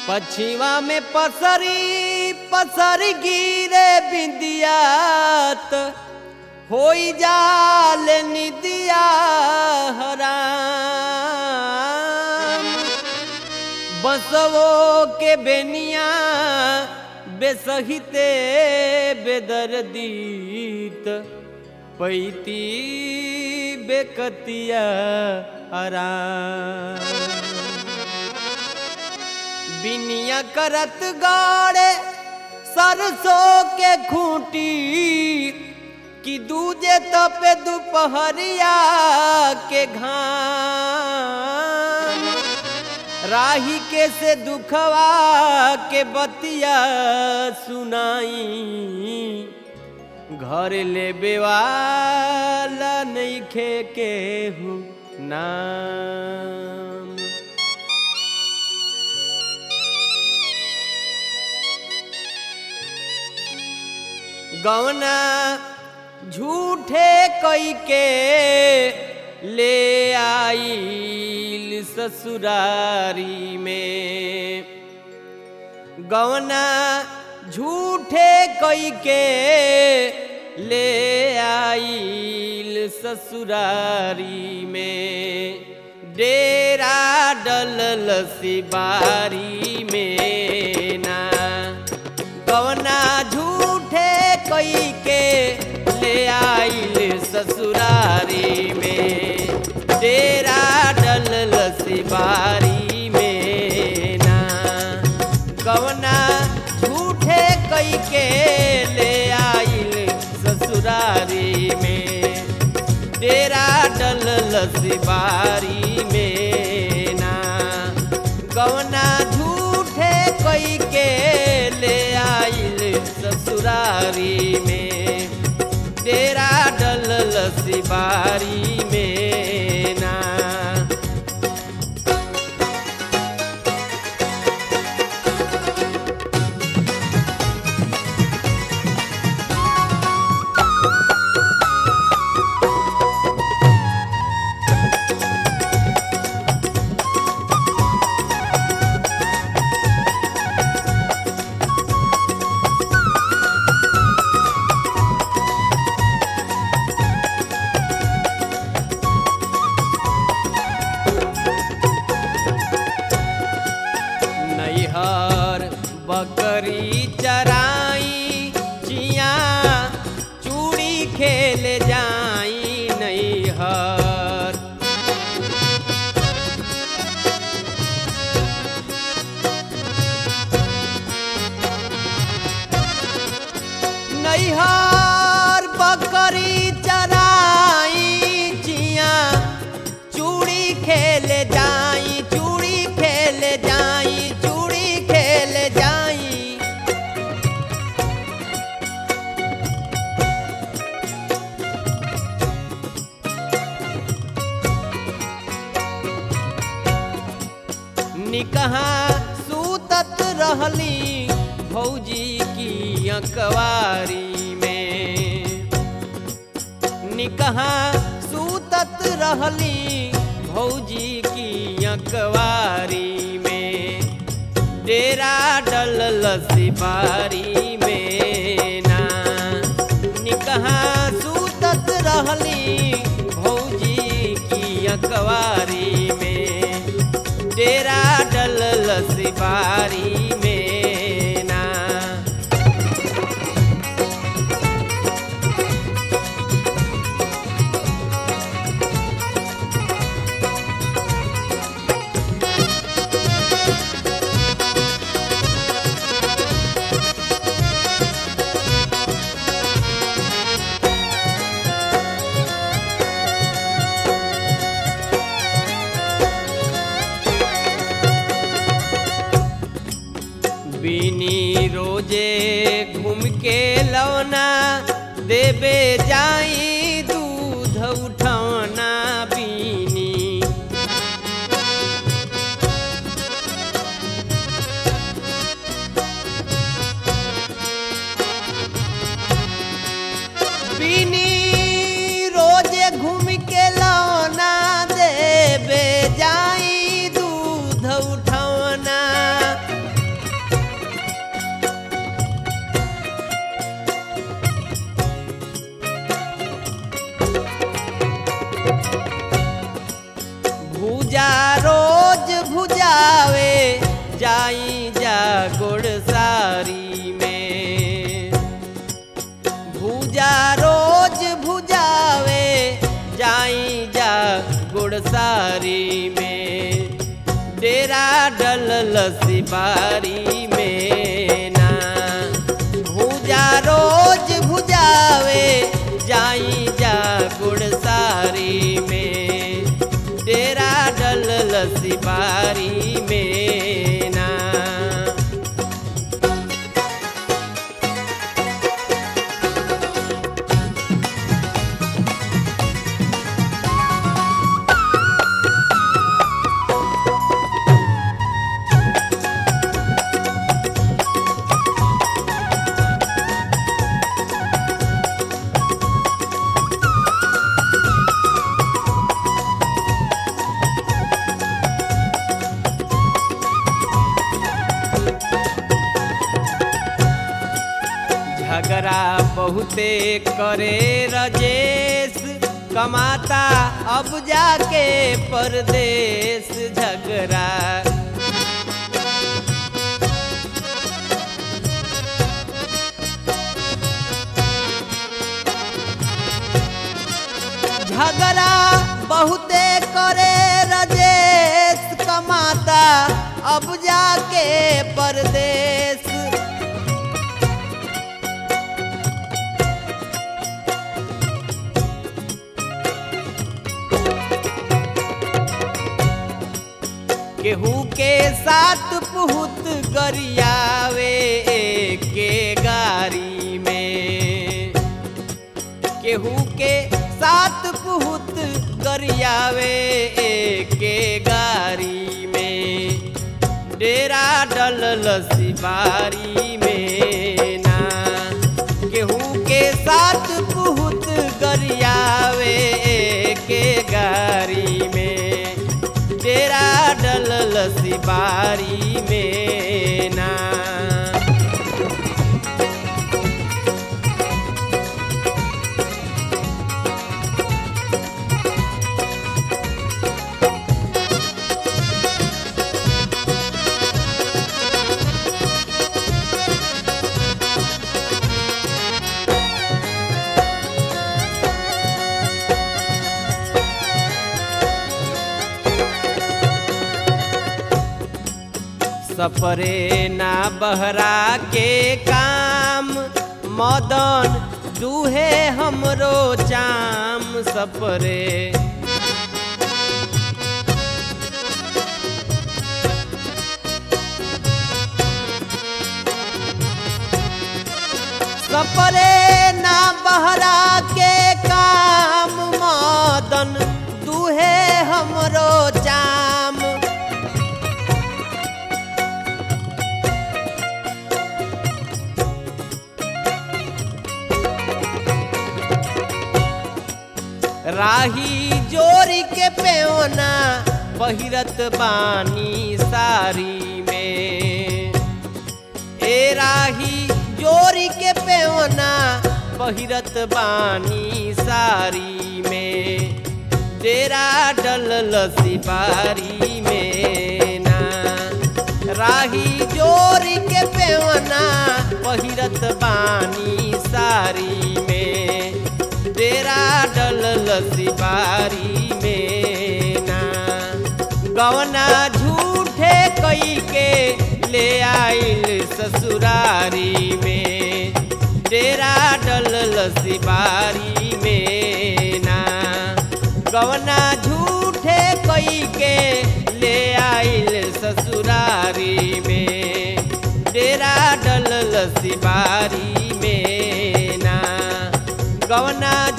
पछिवा में पसरी पसरी गिरे बिंदियात होई जाल निदिया हराम। बसवो के बेनिया बेसहिते बेदर्दीत पैती बेकतिया आराम। बिनिया करत गाड़े सरसों के खूंटी कि दूजे तपे दोपहरिया के घाम। राही के से दुखवा के बतिया सुनाई घर ले बेवाला नइखे केहू नाम। गवना झूठे कई के ले आइल ससुरारी में। गवना झूठे कई के ले आइल ससुरारी में। डेरा डलल सिबारी में ना गवना झूठे कई के ले आइल ससुरारी में। डेरा डलल सिबारी में ना गवना झूठे कई के ले आइल ससुरारी में। डेरा डलल सिबारी में ना गवना झूठे कई के ले आइल ससुरारी में। डेरा डलल सिबारी में ना। बकरी चराई चिया चूड़ी खेल जाई नैहर। नैहर बकरी चराई चिया चूड़ी खेल जाई चूड़ी खेल जाई चूड़ी खेल जाई। निकहा सूतत रहली भौजी की अकवारी में। निकहा सूतत रहली भौजी की अकवारी में। डेरा डलल सिबारी में ना निकहा सूतत रहली भौजी की अकवारी में। डेरा डलल सिबारी में ना। बिनी रोजे घूम के लौना देबे जाई दूध उठौना बिनी। बिनी रोजे घूम के लौना देबे जाई दूध उठौना। भूजा रोज भुजावे जाई जा गुड़सारी में। भूजा रोज भुजावे जाई जा गुड़सारी में। डेरा डलल सिपारी में ना। भूजा रोज भुजावे जाई जा गुड़सारी में। डेरा डलल सिपारी में ना। झगड़ा बहुते करे रजेश कमाता अब जाके परदेश। झगड़ा झगड़ा बहुते करे रजेश कमाता अब जाके परदेश। केहू के साथ पुहुत गरियावे के गारी में। केहू के साथ पुहुत गरियावे के गारी में। डेरा डलल सिपारी में ना। केहू के साथ पुहुत गरियावे के गारी में। डेरा डलल सिपारी में ना। सपरे ना बहरा के काम मदन दूहे हमरो चाम। सपरे सपरे ना बहरा के काम मदन दूहे हमरो चाम। राही जोरी के पेवना पहिरत बानी सारी में। ए राही जोरी के पेवना पहिरत बानी सारी में। डेरा डलल सिपारी में ना। राही जोरी के पेवना पहिरत बानी सारी में। डेरा डलल सिपारी में ना। गवना झूठे कई के ले आइल ससुरारी में। डेरा डलल सिपारी में ना। गवना झूठे कई के ले आइल ससुरारी में। डेरा डलल सिपारी में ना। गवना